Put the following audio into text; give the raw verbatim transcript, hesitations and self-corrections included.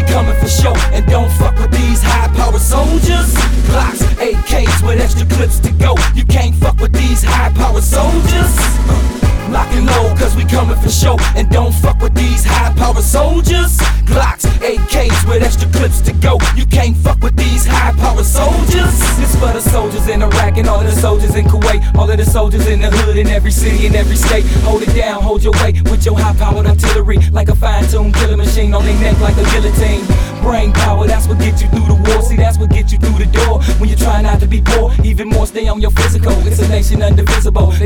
coming for show, and don't fuck with these high-powered soldiers. Glocks, A Ks with extra clips to go. You can't fuck with these high-powered soldiers. Lock and load, cause we coming for show, and don't fuck with these high-powered soldiers. Glocks, A Ks with extra clips to go. You can't fuck with these high-powered soldiers. This for the soldiers in Iraq and all of the soldiers in Kuwait, all of the soldiers in the hood in every city and every state. Hold it down, hold your weight with your high-powered artillery, like a fine-tuned killer machine on their neck like a guillotine. Brain power, that's what gets you through the war. See, that's what gets you through the door when you're trying not to be poor. Even more, stay on your physical. It's a nation indivisible. They